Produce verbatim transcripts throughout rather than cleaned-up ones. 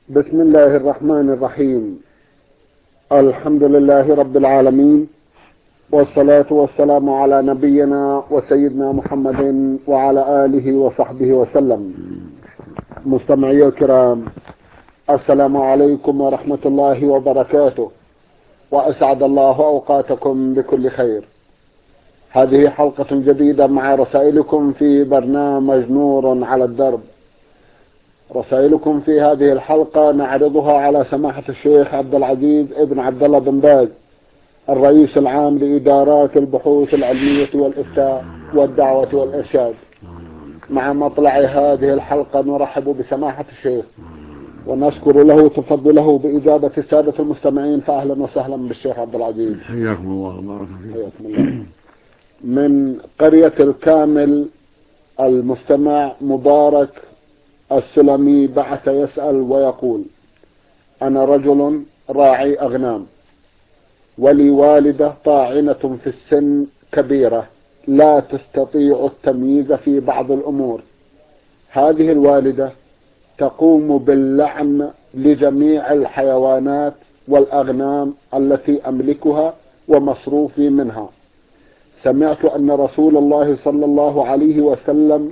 بسم الله الرحمن الرحيم. الحمد لله رب العالمين، والصلاة والسلام على نبينا وسيدنا محمد وعلى آله وصحبه وسلم. مستمعي الكرام، السلام عليكم ورحمة الله وبركاته، وأسعد الله أوقاتكم بكل خير. هذه حلقة جديدة مع رسائلكم في برنامج نور على الدرب. رسائلكم في هذه الحلقة نعرضها على سماحة الشيخ عبد العزيز ابن عبد الله بن باز، الرئيس العام لإدارات البحوث العلمية والإفتاء والدعوة والإرشاد. مع مطلع هذه الحلقة نرحب بسماحة الشيخ ونشكر له تفضله بإجابة السادة المستمعين، فأهلا وسهلا بالشيخ عبد العزيز. حياكم الله وبارك فيكم. حياكم الله. من قرية الكامل المستمع مبارك السلمي بعث يسأل ويقول: أنا رجل راعي أغنام، ولي والدة طاعنة في السن كبيرة لا تستطيع التمييز في بعض الأمور. هذه الوالدة تقوم باللعن لجميع الحيوانات والأغنام التي أملكها ومصروفي منها. سمعت أن رسول الله صلى الله عليه وسلم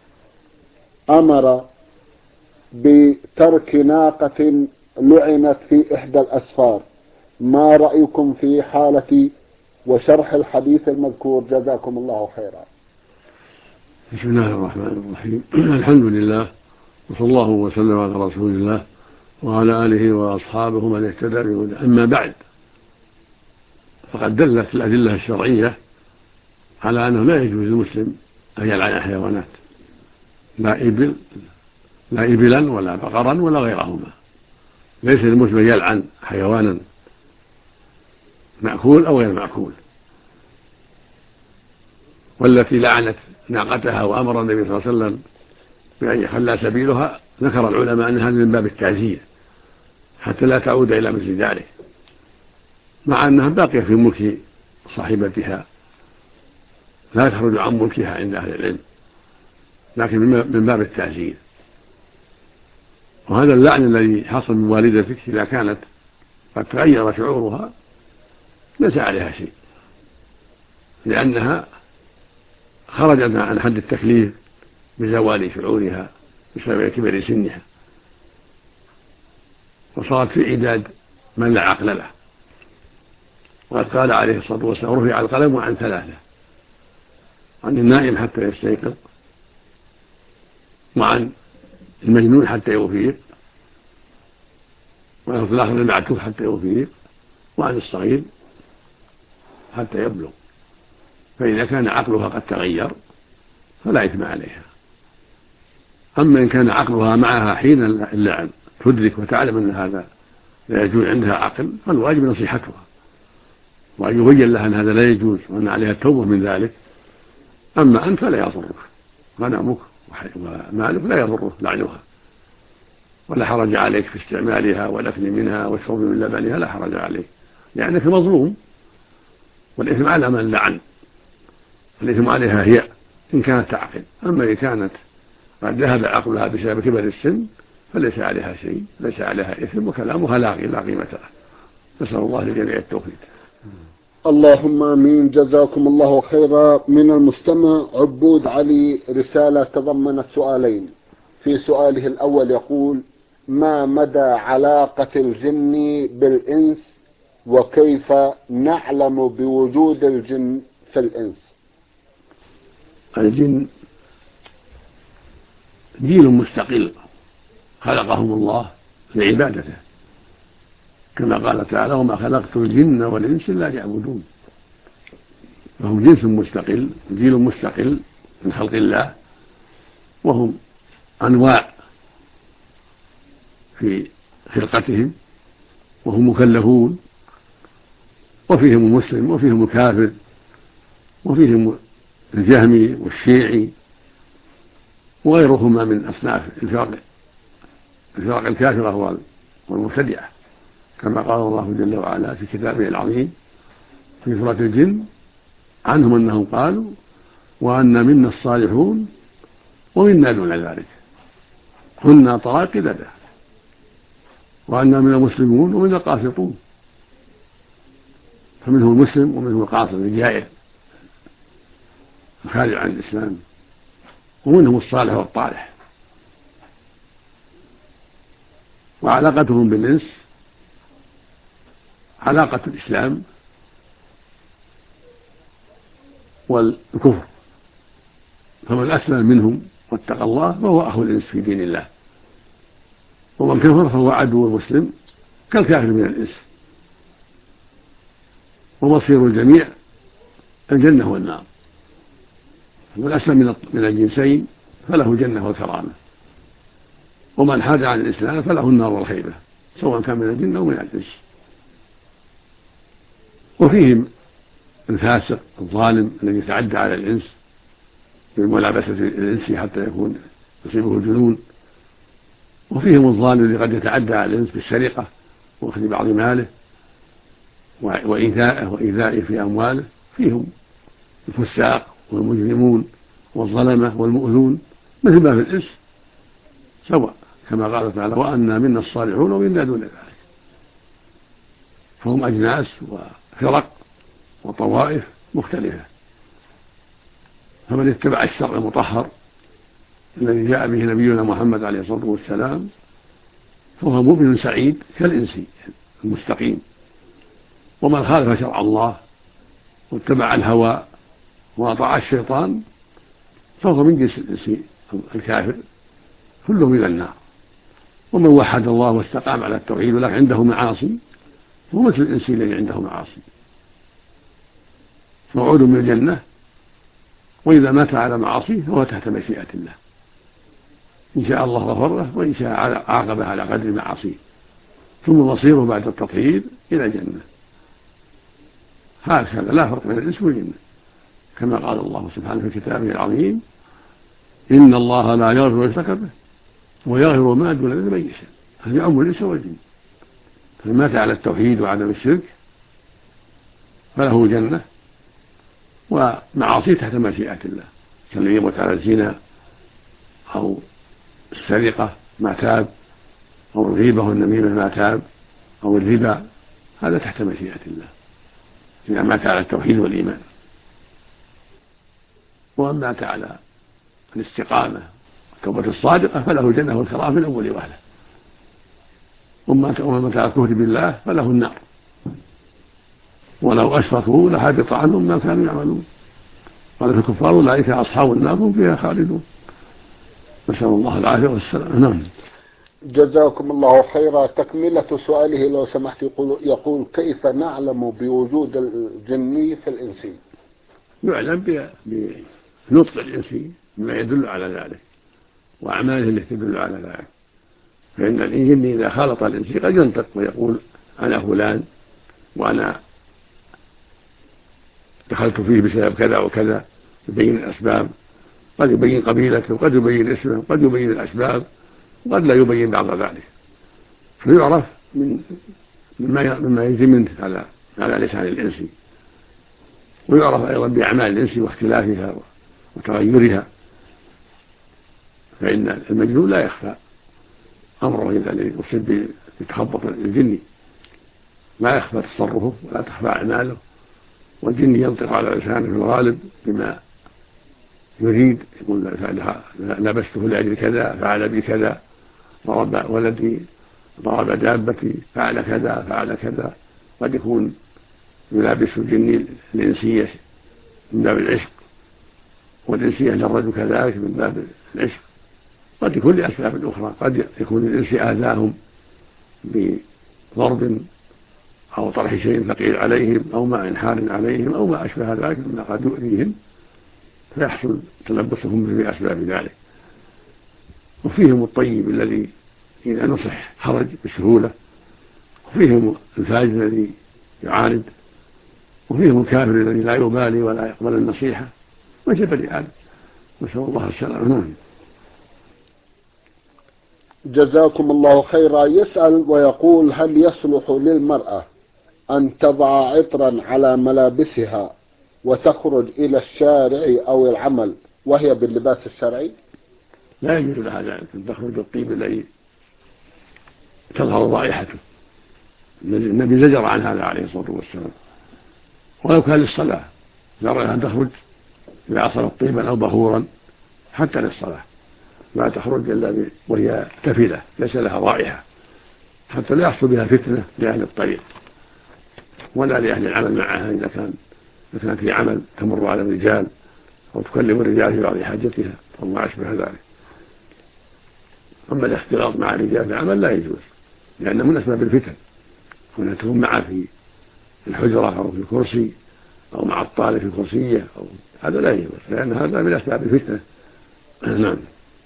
أمر بترك ناقة لعنت في إحدى الأسفار. ما رأيكم في حالتي وشرح الحديث المذكور؟ جزاكم الله خيرا. بسم الله الرحمن الرحيم. الحمد لله، وصلى الله وسلم على رسول الله وعلى آله وأصحابه من اهتدى بهداه. أما بعد، فقد دلت الأدلة الشرعية على أنه لا يجوز للمسلم أن يلعن حيوانات، لا إبل لا إبلا ولا بقرا ولا غيرهما. ليس للمسلم أن يلعن حيوانا مأكول أو غير مأكول. والتي لعنت ناقتها وأمر النبي صلى الله عليه وسلم بأن يخلى سبيلها، ذكر العلماء أن هذا من باب التعزير حتى لا تعود إلى مثل ذلك، مع أنها باقية في ملك صاحبتها لا تخرج عن ملكها عند أهل العلم، لكن من باب التعزير. وهذا اللعن الذي حصل من والدتك إذا كانت قد تغير شعورها ليس عليها شيء، لأنها خرجت عن حد التكليف بزوال شعورها بسبب كبر سنها، وصارت في عداد من لا عقل له. وقد قال عليه الصلاة والسلام: رفع القلم عن ثلاثة: عن النائم حتى يستيقظ، وعن المجنون حتى يفيق، وعن الآخر المعتوه حتى يفيق، وعن الصغير حتى يبلغ. فإذا كان عقلها قد تغير فلا إثم عليها. أما إن كان عقلها معها حين اللعن تدرك وتعلم أن هذا لا يجوز عندها عقل، فالواجب نصيحتها وأن يبين لها أن هذا لا يجوز وأن عليها التوبة من ذلك. أما أنت فلا يضرك، غنمك ومالك لا يضره لعنها، ولا حرج عليك في استعمالها والأكل منها والشرب من لبنها، لا حرج عليك لأنك مظلوم، والإثم على من لعن، الإثم عليها هي إن كانت تعقل. أما إن كانت قد ذهب عقلها بسبب كبر السن فليس عليها شيء، ليس عليها إثم، وكلامها لاغي لا قيمة له. نسأل الله للجميع التوفيق. اللهم آمين. جزاكم الله خيرا. من المستمع عبود علي رسالة تضمنت سؤالين. في سؤاله الأول يقول: ما مدى علاقة الجن بالإنس، وكيف نعلم بوجود الجن في الإنس؟ الجن جيل مستقل خلقهم الله لعبادته، كما قال تعالى: وما خلقت الجن والإنس إلا ليعبدون. فهم جنس مستقل، جيل مستقل من خلق الله، وهم أنواع في خلقتهم، وهم مكلفون، وفيهم المسلم وفيهم الكافر، وفيهم الجهمي والشيعي وغيرهما من أصناف الفرق الفرق الكافرة والمبتدعة، كما قال الله جل وعلا في كتابه العظيم في سورة الجن عنهم أنهم قالوا: وأن منا الصالحون ومنا دون ذلك كنا طرائق قددا. وأنا من المسلمون ومن القاسطون، فمنه المسلم ومنه القاسط الجائر الخارج عن الإسلام، ومنهم الصالح والطالح. وعلاقتهم بالإنس علاقة الإسلام والكفر، فمن أسلم منهم واتقى الله فهو أخو الإنس في دين الله، ومن كفر فهو عدو المسلم كالكافر من الإنس، ومصير الجميع الجنة والنار. من أسلم من الجنسين فله جنة وكرامة، ومن حاد عن الإسلام فله النار والخيبة، سواء كان من الجن أو من الإنس. وفيهم الفاسق الظالم الذي يتعدى على الإنس بملابسة الإنس حتى يكون يصيبه الجنون، وفيهم الظالم الذي قد يتعدى على الإنس بالسرقة وأخذ بعض ماله وإيذائه وإيذائه في أمواله. فيهم الفساق والمجرمون والظلمة والمؤذون مثل ما في الإنس سواء، كما قال تعالى وأنا منا الصالحون ومنا دون ذلك. فهم أجناس وفرق وطوائف مختلفة، فمن اتبع الشرع المطهر الذي جاء به نبينا محمد عليه الصلاة والسلام فهو مؤمن سعيد كالإنسي المستقيم، ومن خالف شرع الله واتبع الهوى وأطاع الشيطان فهو من جنس الإنسي الكافر كلهم إلى النار. ومن وحد الله واستقام على التوحيد ولكن عنده معاصي هو مثل الإنسي الذي عنده معاصي، موعود من الجنة، وإذا مات على معاصيه فهو تحت مشيئة الله، إن شاء الله غفر له وإن شاء عاقبه على قدر معاصيه، ثم مصيره بعد التطهير إلى الجنة. هكذا لا فرق بين الإنس والجن، كما قال الله سبحانه في كتابه العظيم إن الله لا يغفر يشرك به ويغفر ما دون ذلك لمن يشاء، هذا يعم الإنس والجن. فمن مات على التوحيد وعدم الشرك فله جنة ومعاصيه تحت مشيئة الله، كالذي يموت على الزنا أو السرقة ما تاب، أو الغيبة والنميمة ما تاب، أو الربا، هذا تحت مشيئة الله إذا مات على التوحيد والإيمان. ومن مات على الاستقامة والتوبة الصادقة فله الجنة والكرامة من أول وهلة، ومن مات على الكفر بالله فله النار، ولو أشركوا لحبط عنهم ما كانوا يعملون، قال الكفار أولئك أصحاب النار هم فيها خالدون، نسأل الله العافية والسلام. نعم. جزاكم الله خيرا. تكملة سؤاله لو سمحت يقول, يقول كيف نعلم بوجود الجني في الإنسي؟ يعلم بنطق الإنسي بما يدل على ذلك وأعماله التي تدل على ذلك، فإن الجن إذا خالط الإنسي قد ينطق ويقول أنا فلان وأنا دخلت فيه بسبب كذا وكذا، يبين الأسباب، قد يبين قبيلته وقد يبين اسمه وقد يبين الأسباب وقد لا يبين بعض ذلك، فيعرف من مما مما يجري منه على على لسان الإنسي، ويعرف أيضا بأعمال الإنسي واختلافها وتغيرها، فإن المجنون لا يخفى أمره إذا يصيب بتخبط الجني، لا يخفى تصرفه ولا تخفى أعماله، والجن ينطق على لسانه في الغالب بما يريد، يقول لبسته لأجل كذا فعل بي كذا، ضرب ولدي ضرب دابتي فعل كذا فعل كذا. قد يكون يلابس الجن الإنسية من باب العشق، والإنسية جرد كذلك من باب العشق، قد يكون لأسباب أخرى، قد يكون الإنس آذاهم بضرب أو طرح شيء ثقيل عليهم أو ماء حار عليهم أو ما أشبه ذلك مما قد يؤذيهم، فيحصل تلبسهم بأسباب ذلك. وفيهم الطيب الذي إذا نصح خرج بسهولة، وفيهم الفاجر الذي يعاند، وفيهم الكافر الذي لا يبالي ولا يقبل النصيحة، وجب لآدم، نسأل الله السلامة. جزاكم الله خيرا. يسأل ويقول هل يصلح للمرأة أن تضع عطرا على ملابسها وتخرج إلى الشارع أو العمل وهي باللباس الشرعي؟ لا يجوز لها ذلك، أن تخرج الطيب الذي تظهر رائحته. النبي زجر عن هذا عليه الصلاة والسلام. ولو كان للصلاة زرع أن تخرج إذا أصلت طيبا أو بخورا حتى للصلاة، لا تخرج إلا وهي كفلة ليس لها رائحة، حتى لا يحصل بها فتنة لأهل الطريق ولا لأهل العمل معها. إذا كان إذا كان في عمل تمر على الرجال أو تكلم الرجال في بعض حاجتها أو ما أشبه ذلك. أما الاختلاط مع الرجال في العمل لا يجوز، لأنه من أسباب الفتن، هنا تكون معه في الحجرة أو في الكرسي أو مع الطالب في الكرسية أو هذا لا يجوز، لأن هذا من أسباب الفتنة. نعم.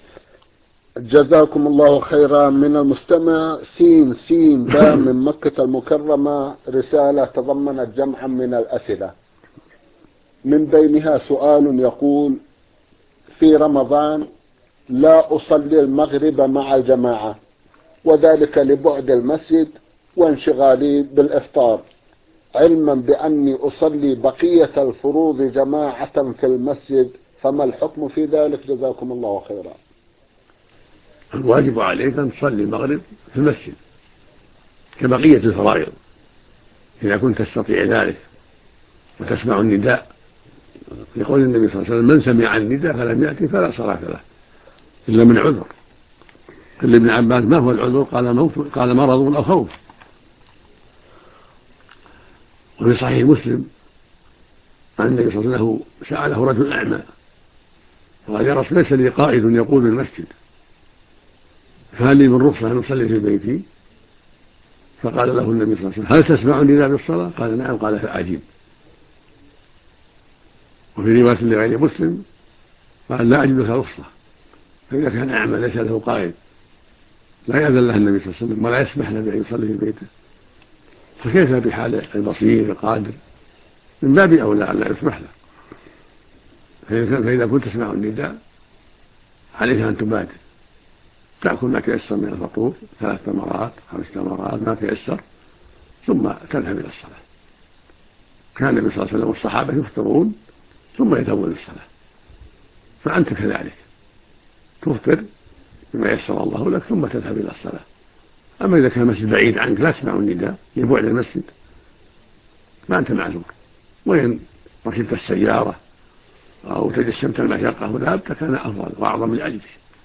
جزاكم الله خيرا. من المستمع سين سين با من مكة المكرمة رسالة تضمنت جمعا من الأسئلة، من بينها سؤال يقول: في رمضان لا أصلي المغرب مع الجماعة، وذلك لبعد المسجد وانشغالي بالإفطار، علما بأني أصلي بقية الفروض جماعة في المسجد، فما الحكم في ذلك؟ جزاكم الله خيرا. الواجب عليك أن تصلي المغرب في المسجد كبقية الفرائض إذا كنت تستطيع ذلك وتسمع النداء، يقول النبي صلى الله عليه وسلم: من سمع النداء فلم يأتي فلا صلاة له إلا من عذر. قال ابن عباس: ما هو العذر؟ قال موت، قال مرض أو خوف. وفي صحيح مسلم عن النبي صلى الله عليه وسلم سأله رجل أعمى قال: يا رسول ليس لي قائد يقود المسجد، فهل لي من رخصة أن أصلي في بيتي؟ فقال له النبي صلى الله عليه وسلم: هل تسمع النداء بالصلاة؟ قال: نعم. قال: فأجب. وفي رواية لغير مسلم قال: لا أجد لك رخصة. فإذا كان أعمى ليس له قائد لا يأذن له النبي صلى الله عليه وسلم ولا يسمح له بأن يصلي في بيته، فكيف بحال البصير القادر؟ من باب أولى أن لا يسمح له. فإذا كنت تسمع النداء عليك أن تبادر، تأكل ما تيسر من الفطور، ثلاث تمرات خمس تمرات ما تيسر، ثم تذهب إلى الصلاة. كان النبي صلى الله عليه وسلم والصحابة يفطرون ثم يذهبون للصلاة، فأنت كذلك تفطر بما يسر الله لك ثم تذهب إلى الصلاة. أما إذا كان المسجد بعيد عنك لا تسمع النداء لبعد المسجد فأنت معذور، وإن ركبت السيارة أو تجسمت المشقة وذهبت كان أفضل وأعظم لأجلك.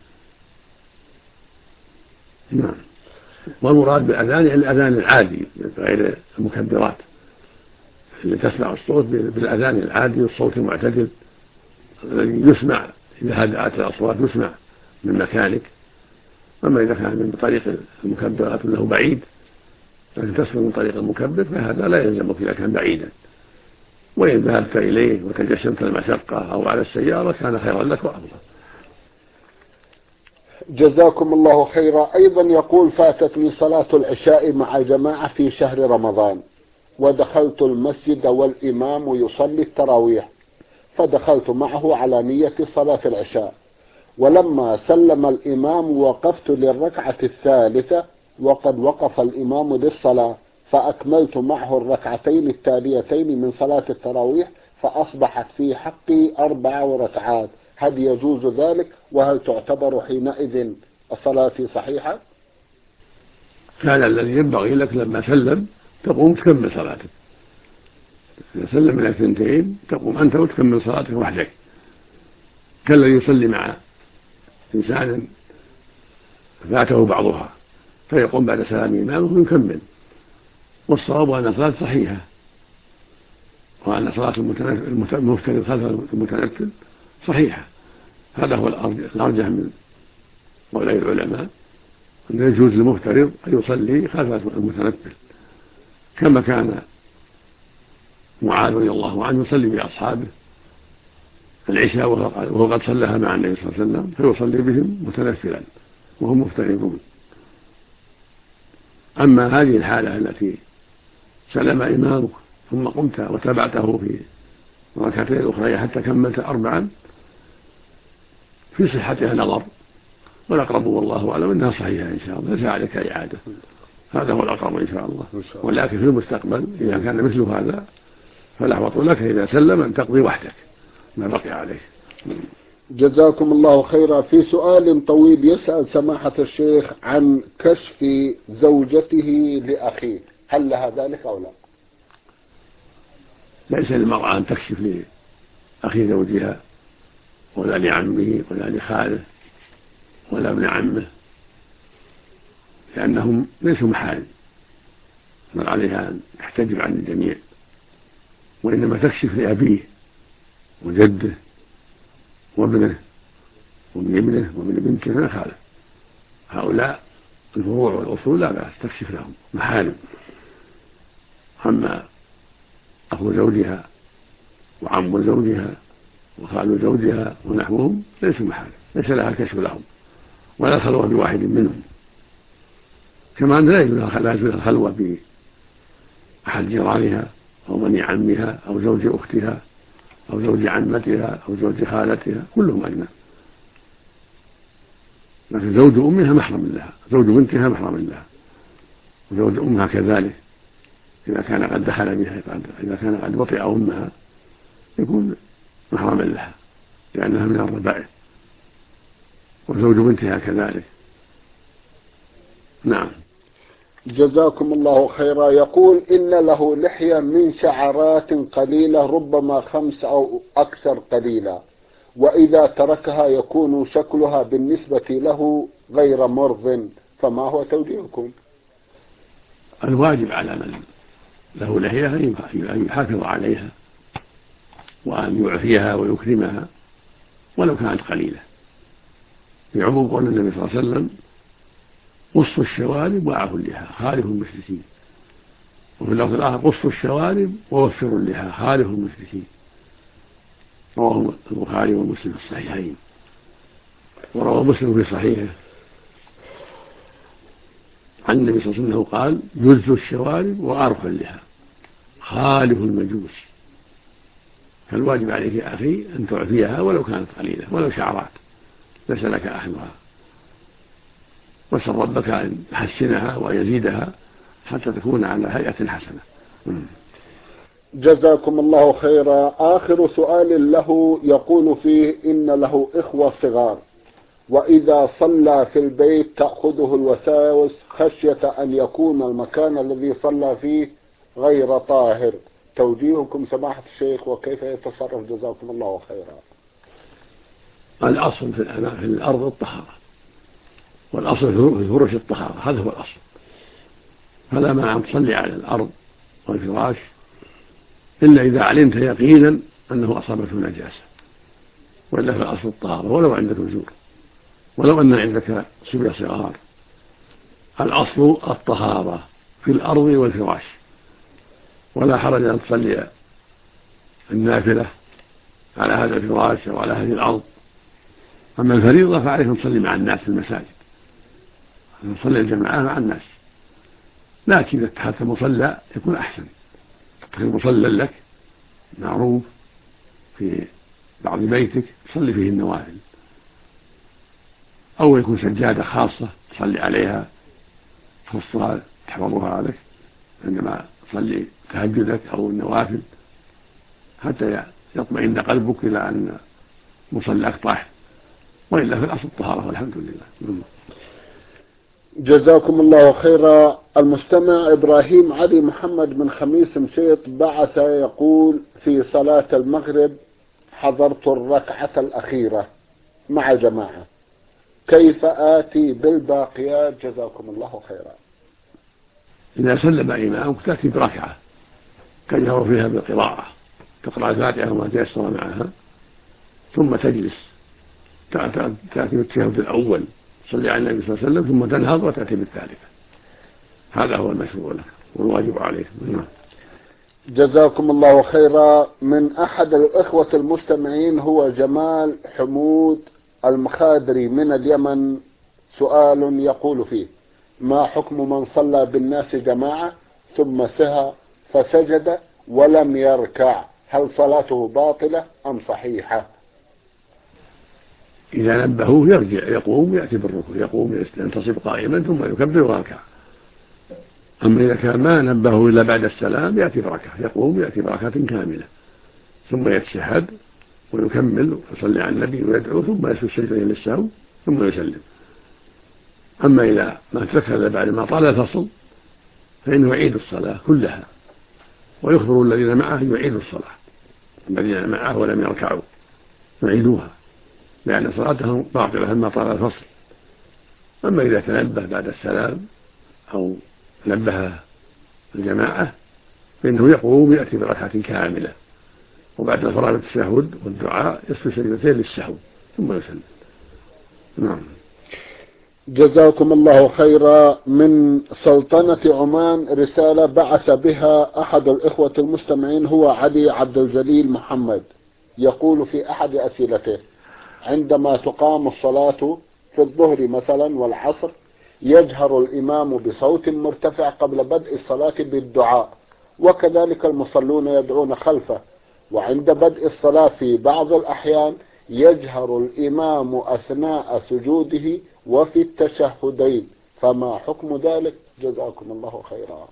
نعم. والمراد بالأذان الأذان العادي غير المكبرات، اللي تسمع الصوت بالأذان العادي والصوت المعتدل الذي يسمع إذا هدأت الأصوات يسمع من مكانك. أما إذا كان من طريق المكبرات له بعيد لكن تسمع من طريق المكبر فهذا لا يلزمك إذا كان بعيدا، وإن ذهبت إليه وتجسمت المشقة أو على السيارة كان خيرا لك وأفضل. جزاكم الله خيرا. أيضا يقول: فاتتني صلاة العشاء مع الجماعة في شهر رمضان، ودخلت المسجد والإمام يصلي التراويح، فدخلت معه على نية صلاة العشاء، ولما سلم الإمام وقفت للركعة الثالثة وقد وقف الإمام للصلاة، فأكملت معه الركعتين التاليتين من صلاة التراويح، فأصبحت في حقي أربع ركعات، هل يجوز ذلك؟ وهل تعتبر حينئذ الصلاة صحيحة؟ كان الذي ينبغي لك لما سلم تقوم تكمل صلاتك. إذا سلم من الثنتين تقوم أنت وتكمل صلاتك وحدك، كالذي يصلي مع إنسان فاته بعضها فيقوم بعد سلام إمامه ويكمل. والصواب أن صلاة صحيحة، وأن صلاة المفترض خلف المتنفل صحيحة. هذا هو الأرجح من قولي العلماء، أن يجوز للمفترض أن يصلي خلف المتنفل، كما كان معاذ رضي الله عنه يصلي بأصحابه العشاء وهو قد صلىها مع النبي صلى الله عليه وسلم فيصلي بهم متنفلا وهم مفترضون. أما هذه الحالة التي سلم إمامك ثم قمت وتابعته في الركعتين الأخرى حتى كملت أربعا في صحتها نظر، والأقرب والله أعلم أنها صحيحة إن شاء الله، ليس عليك إعادة. هذا هو الأقرب إن شاء الله. ولكن في المستقبل إذا كان مثل هذا فالأحوط لك إذا سلم أن تقضي وحدك ما بقي عليه. جزاكم الله خيرا. في سؤال طويل يسأل سماحة الشيخ عن كشف زوجته لأخيه، هل لها ذلك أو لا؟ ليس للمرأة أن تكشف لأخي زوجها ولا لعمه ولا لخاله ولا ابن عمه، لأنهم ليسوا محارم، بل عليها أن تحتجب عن الجميع، وإنما تكشف لأبيه وجده وابنه وابن ابنه وابن بنته من خاله. هؤلاء الفروع والأصول لا بأس تكشف لهم، محارم. أما أخو زوجها وعم زوجها وخال زوجها ونحوهم ليسوا محارم، ليس لها الكشف لهم ولا الخلوة بواحد منهم، كما أن لا يجوز لها الخلوة بأحد جيرانها أو بني عمها أو زوج أختها أو زوج عمتها أو زوج خالتها، كلهم أجنبي. لكن زوج أمها محرم لها، زوج بنتها محرم لها، وزوج أمها كذلك إذا كان قد دخل بها، إذا كان قد وطئ أمها يكون محرما لها لأنها من الربائع، وزوج بنتها كذلك. نعم. جزاكم الله خيرا. يقول إن له لحية من شعرات قليلة، ربما خمس أو أكثر قليلا، وإذا تركها يكون شكلها بالنسبة له غير مرض، فما هو توجيهكم؟ الواجب على من له لحية أن يحافظ عليها وأن يعفيها ويكرمها ولو كانت قليلة، في عموم قول النبي صلى الله عليه وسلم: قصوا الشوارب وأعفوا اللحى خالفوا المشركين. وفي اللفظ الآخر: قصوا الشوارب ووفروا اللحى خالفوا المشركين. رواه البخاري ومسلم في الصحيحين. وروى مسلم في صحيحه عن النبي صلى الله عليه وسلم قال: جزوا الشوارب وأرخوا اللحى خالفوا المجوس. فالواجب عليك يا أخي أن تعفيها ولو كانت قليلة، ولو شعرات، ليس لك أخذها، واسأل ربك أن يحسنها ويزيدها حتى تكون على هيئة حسنة. جزاكم الله خيرا. آخر سؤال له يقول فيه إن له إخوة صغار، وإذا صلى في البيت تأخذه الوساوس خشية أن يكون المكان الذي صلى فيه غير طاهر، توجيهكم سماحة الشيخ وكيف يتصرف؟ جزاكم الله خيرا. الأصل في الأرض الطهارة، والأصل في الفرش الطهارة، هذا هو الأصل. فلا مانع أن تصلي على الأرض والفراش إلا إذا علمت يقينا أنه أصابته نجاسة، وإلا في الأصل الطهارة ولو عندك نزور، ولو أن عندك صبية صغار. الأصل الطهارة في الأرض والفراش، ولا حرج أن تصلي النافلة على هذا الفراش أو على هذه الأرض. أما الفريضة فعليك أن تصلي مع الناس في المساجد، أن تصلي الجماعة مع الناس، لكن إذا اتخذت مصلى يكون أحسن، تتخذ مصلى لك معروف في بعض بيتك تصلي فيه النوافل، أو يكون سجادة خاصة تصلي عليها تخصها تحفظها لك عندما تصلي تهجدك أو النوافل، حتى يطمئن قلبك إلى أن مصلاك طاهر، وإلا في الأصل الطهارة والحمد لله. جزاكم الله خيرا. المستمع إبراهيم علي محمد من خميس مشيط بعث يقول: في صلاة المغرب حضرت الركعة الأخيرة مع جماعة، كيف آتي بالباقيات؟ جزاكم الله خيرا. إذا سلم إمامك تأتي بركعة تجهر فيها بالقراءة، تقرأ الفاتحة وما تيسر معها، ثم تجلس تأتي بالتشهد الأول صلي على النبي صلى الله عليه وسلم، ثم تنهض وتأتي بالثالثة. هذا هو المشروع لك والواجب عليك. جزاكم الله خيرا. من أحد الإخوة المستمعين هو جمال حمود المخادري من اليمن، سؤال يقول فيه: ما حكم من صلى بالناس جماعة ثم سهى فسجد ولم يركع، هل صلاته باطلة أم صحيحة؟ إذا نبهوه يرجع يقوم يأتي بالركوع، يقوم ينتصب قائما ثم يكبر ويركع. أما إذا كان ما نبهه إلا بعد السلام يأتي بركعة، يقوم يأتي بركعة كاملة ثم يتشهد ويكمل ويصلي على النبي ويدعو ثم يسجد سجدتين للسهو ثم يسلم. أما إذا ما تذكر بعد ما طال الفصل فإنه يعيد الصلاة كلها، ويخبر الذين معه أن يعيدوا الصلاة، الذين معه ولم يركعوا يعيدوها لأن صلاتهم باطلة لما طال الفصل. أما إذا تنبه بعد السلام أو نبه الجماعة فإنه يقوم يأتي بركعة كاملة، وبعد الفراغ التشهد والدعاء يسجد سجدتين للسهو ثم يسلم. نعم. جزاكم الله خيرا. من سلطنة عمان رسالة بعث بها أحد الإخوة المستمعين، هو علي عبد الجليل محمد، يقول في أحد أسئلته: عندما تقام الصلاة في الظهر مثلا والعصر يجهر الإمام بصوت مرتفع قبل بدء الصلاة بالدعاء، وكذلك المصلون يدعون خلفه، وعند بدء الصلاة في بعض الأحيان يجهر الإمام أثناء سجوده وفي التشهدين، فما حكم ذلك؟ جزاكم الله خيرا.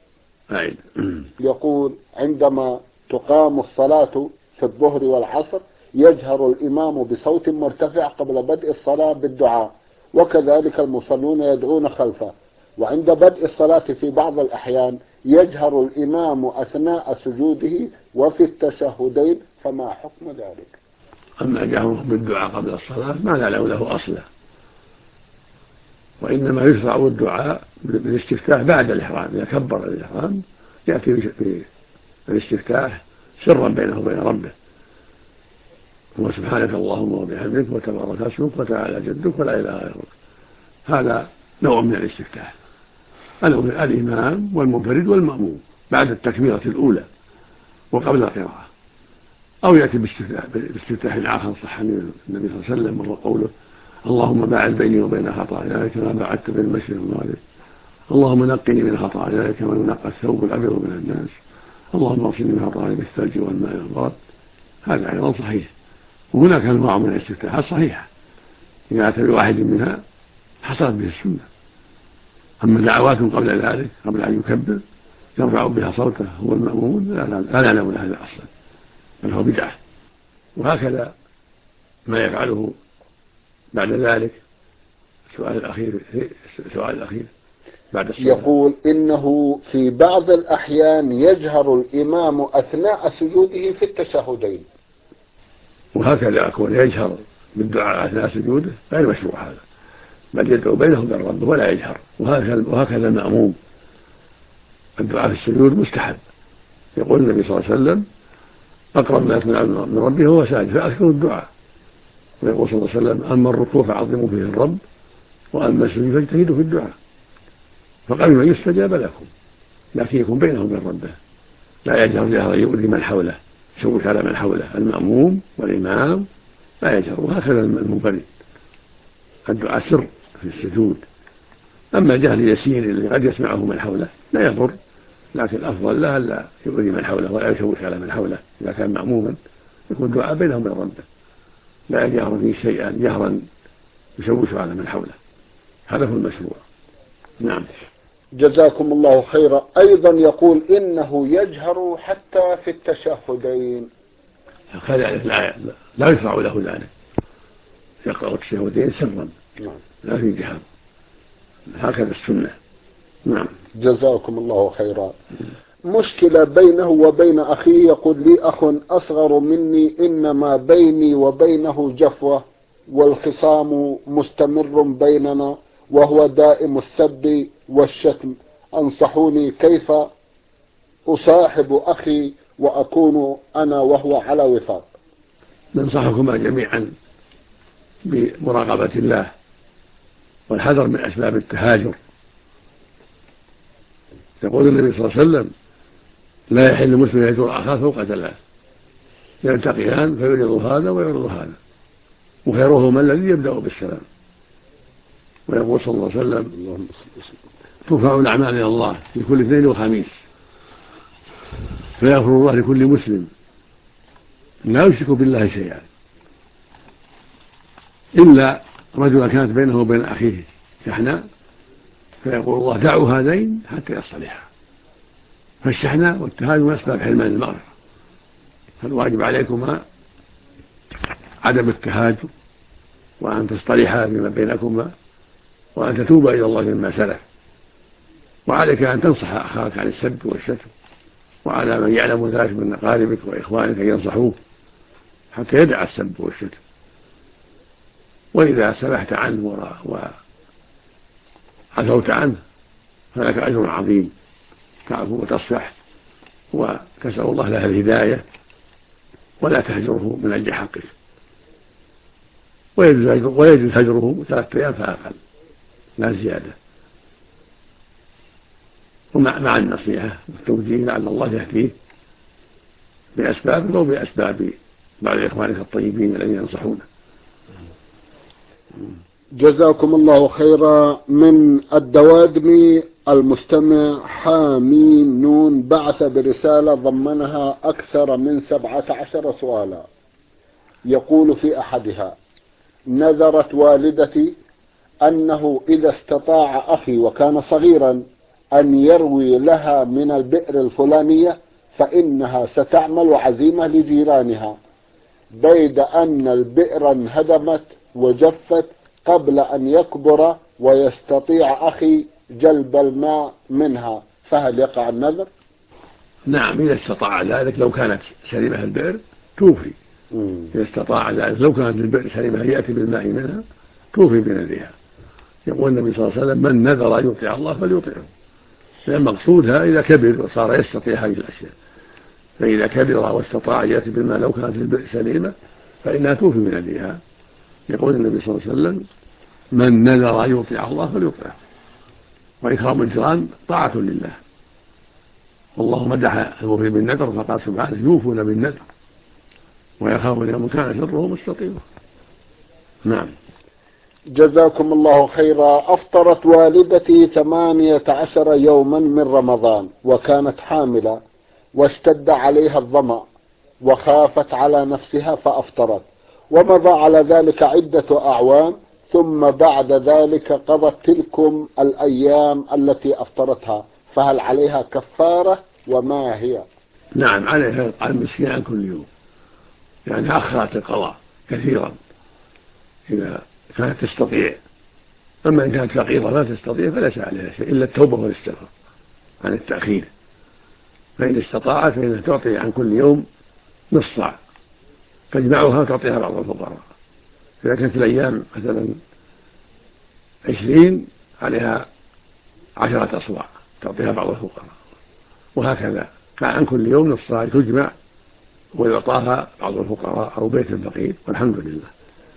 يقول: عندما تقام الصلاة في الظهر والعصر يجهر الإمام بصوت مرتفع قبل بدء الصلاة بالدعاء، وكذلك المصلون يدعون خلفه، وعند بدء الصلاة في بعض الأحيان يجهر الإمام أثناء سجوده وفي التشهدين، فما حكم ذلك؟ أما جهره بالدعاء قبل الصلاة ما نعلم له أصلا، وإنما يشرع الدعاء بالاستفتاح بعد الإحرام. إذا كبر الإحرام يأتي بالاستفتاح سرا بينه وبين ربه، هو سبحانك اللهم وبحمدك وتبارك اسمك وتعالى جدك ولا إله غيرك. هذا نوع من الاستفتاح. الإمام والمنفرد والمأموم بعد التكبيرة الأولى وقبل القراءة، أو يأتي باستفتاح آخر صح عن النبي صلى الله عليه وسلم، وهو قوله: اللهم باعد بيني وبين خطاياي كما باعدت بين المشرق والمغرب، اللهم نقني من خطاياي كما ينقى الثوب الأبيض من الناس، اللهم اغسلني من خطاياي بالثلج والماء والبرد. هذا أيضا صحيح. وهناك أنواع من الاستفتاحات صحيحة إذا أتى بواحد منها حصلت به السنة. أما دعوات قبل ذلك قبل أن يكبر يرفع بها صوته هو المأمون لا نعلم هذا أصلا، بل هو بدعة. وهكذا ما يفعله بعد ذلك. السؤال الأخير السؤال الأخير بعد الصلاة يقول: إنه في بعض الأحيان يجهر الإمام أثناء سجوده في التشهدين. وهكذا أكون يجهر بالدعاء أثناء سجوده غير مشروع هذا، بل يدعو بينهم وبين ربه ولا يجهر. وهكذا المأموم الدعاء في السجود مستحب. يقول النبي صلى الله عليه وسلم: أقرب ما يكون من ربه هو ساجد فأكثر الدعاء. ويقول صلى الله عليه وسلم: أما الركوع فعظموا فيه الرب، وأما السجود فاجتهدوا في الدعاء، فقبل أن يستجاب لكم، لكن يكون بينهم وبين ربه، لا يجهر جهرا يؤذي من حوله يشوش على من حوله. المأموم والإمام لا يجهر، وهكذا المنفرد الدعاء سر في السجود. أما الجهل اليسير اللي قد يسمعه من حوله لا يضر، لكن الأفضل لا لا يؤذي من حوله ولا يشوش على من حوله. إذا كان مأموما يكون دعاء بينهم وبين ربه، لا يجهر فيه شيئا جهرا يشوش على من حوله. هذا هو المشروع. نعم. جزاكم الله خيرا. أيضا يقول: إنه يجهر حتى في التشهدين. كذلك لا, لا يشرع له ذلك، يقرأ التشهدين سرا لا في جهر، هكذا السنة. نعم. جزاكم الله خيرا. مشكلة بينه وبين أخيه. يقول: لي أخ أصغر مني، إنما بيني وبينه جفوة، والخصام مستمر بيننا، وهو دائم السب والشتم. أنصحوني كيف أصاحب أخي وأكون أنا وهو على وفاق. ننصحكما جميعا بمراقبة الله والحذر من أسباب التهاجر. يقول النبي صلى الله عليه وسلم: لا يحل المسلم يهجر أخاه فوق ثلاث، يلتقيان فيعرض هذا ويعرض هذا، وخيرهما الذي يبدأ بالسلام. ويقول صلى الله عليه وسلم: ترفع الأعمال إلى الله في كل اثنين وخميس، فيغفر الله لكل مسلم لا يشرك بالله شيئا، إلا رجلا كانت بينه وبين أخيه شحناء، فيقول الله: دعوا هذين حتى يصطلحا. فالشحناء والتهاجم من أسباب حرمان المغفرة، فالواجب عليكما عدم التهاجم، وأن تصطلحا فيما بينكما، وأن تتوبا إلى الله مما سلف. وعليك أن تنصح أخاك عن السب والشتم، وعلى من يعلم ذلك من أقاربك وإخوانك أن ينصحوه حتى يدع السب والشتم. وإذا سمحت عنه وعفوت عنه فلك أجر عظيم، تعفو وتصفح وتسأل الله له الهداية، ولا تهجره من أجل حقه. ويجوز هجره ثلاثة أيام فأقل لا زيادة، ومع النصيحة والتوجيه لعل الله يهديه بأسباب أو بأسباب بعض إخوانك الطيبين الذين ينصحونه. جزاكم الله خيرا. من الدوادمي المستمع حاميم نون بعث برسالة ضمنها أكثر من سبعة عشر سؤالا، يقول في أحدها: نذرت والدتي أنه إذا استطاع أخي وكان صغيرا أن يروي لها من البئر الفلانية فإنها ستعمل عزيمة لجيرانها، بيد أن البئر انهدمت وجفت قبل أن يكبر ويستطيع أخي جلب الماء منها، فهل يقع النذر؟ نعم، إذا استطاع ذلك. لو كانت سليمة البئر توفي. مم. إذا استطاع ذلك. لو كانت البئر سليمة يأتي بالماء منها توفي بنذرها. يقول النبي صلى الله عليه وسلم: من نذر أن يطيع الله فليطيعه. لأن مقصودها إذا كبر وصار يستطيع هذه الأشياء، فإذا كبر واستطاع أن يأتي بالماء لو كانت البئر سليمة فإنها توفي بنذرها. يقول النبي صلى الله عليه وسلم: من نذر أن يطيع الله فليطيعه. وإكرام الجيران طاعة لله، والله مدح الموفي بالنذر فقال سبحانه: يوفون بالنذر ويخافون يوما كان شره مستطيرا. نعم. جزاكم الله خيرا. أفطرت والدتي ثمانية عشر يوما من رمضان وكانت حاملة، واشتد عليها الظمأ وخافت على نفسها فأفطرت، ومضى على ذلك عدة أعوام، ثم بعد ذلك قضت تلكم الأيام التي أفطرتها، فهل عليها كفارة وما هي؟ نعم، عليها على المسكين عن كل يوم، يعني أخرت القضاء كثيرا إذا كانت تستطيع. أما إن كانت فقيرة لا تستطيع فليس عليها شيء إلا التوبة والاستغفار عن التأخير. فإن استطاعت فإنها تعطي عن كل يوم نصف صاع، تجمعها وتعطيها بعض الفقراء. إذا كانت الأيام مثلا عشرين عليها عشرة أصواع تعطيها بعض الفقراء، وهكذا كان عن كل يوم نصف صاع تجمع ويعطاها بعض الفقراء أو بيت فقير، والحمد لله.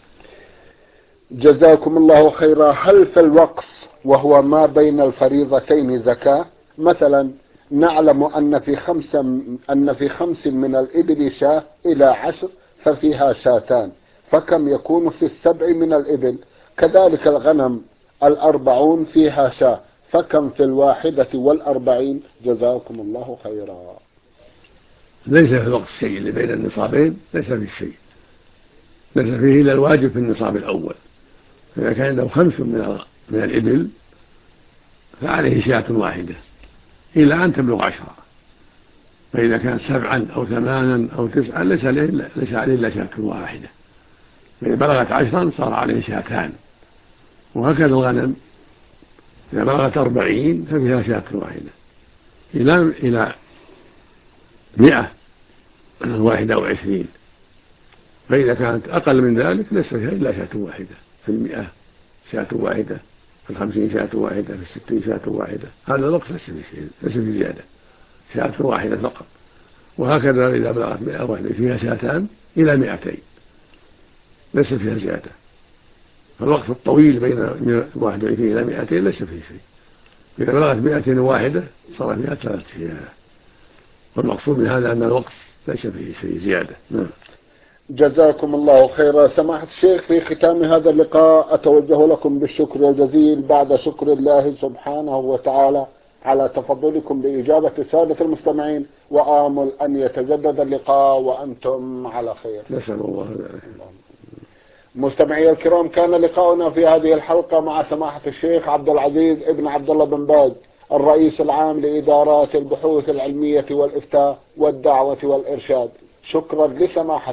جزاكم الله خيرا. هل في الوقف وهو ما بين الفريضتين زكاة؟ مثلا نعلم أن في خمس أن في خمس من الإبل شاة إلى عشر ففيها شاتان، فكم يكون في السبع من الإبل؟ كذلك الغنم الأربعون فيها شاة، فكم في الواحدة والأربعين؟ جزاكم الله خيرا. ليس في الوقت الشيء اللي بين النصابين، ليس فيه شيء، ليس فيه إلا الواجب في النصاب الأول. فإذا كان له خمس من من الإبل فعليه شاة واحدة إلى أن تبلغ عشرة، فإذا كان سبعا أو ثمانا أو تسعا ليس عليه ليس عليه إلا شاة واحدة، فإذا بلغت عشرا صار عليه شاتان. وهكذا الغنم إذا بلغت أربعين ففيها شاة واحدة إلى إلى مئة واحدة أو عشرين، فإذا كانت أقل من ذلك ليس فيها إلا شاة واحدة. في المئة شاة واحدة، في الخمسين شاة واحدة، في الستين شاة واحدة. هذا الوقت ليس في شيء، ليس في زيادة، شاة واحدة فقط. وهكذا إذا بلغت مئة واحدة فيها شاتان إلى مئتين ليس فيها زيادة. فالوقت الطويل بين واحد وعشرين إلى مئتين ليس فيه شيء. إذا بلغت مئة واحدة صار فيها ثلاث شياه. والمقصود من هذا أن الوقت ليس فيه شيء زيادة. نعم. جزاكم الله خيرا. سماحة الشيخ، في ختام هذا اللقاء أتوجه لكم بالشكر الجزيل بعد شكر الله سبحانه وتعالى على تفضلكم بإجابة السادة المستمعين، وآمل أن يتجدد اللقاء وأنتم على خير. نسأل الله ذلك. مستمعي الكرام، كان لقاؤنا في هذه الحلقة مع سماحة الشيخ عبد العزيز ابن عبد الله بن باز، الرئيس العام لإدارات البحوث العلمية والإفتاء والدعوة والإرشاد. شكرا لسماحته،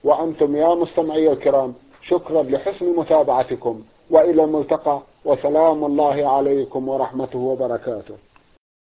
وأنتم يا مستمعي الكرام شكرا لحسن متابعتكم، وإلى الملتقى، وسلام الله عليكم ورحمته وبركاته.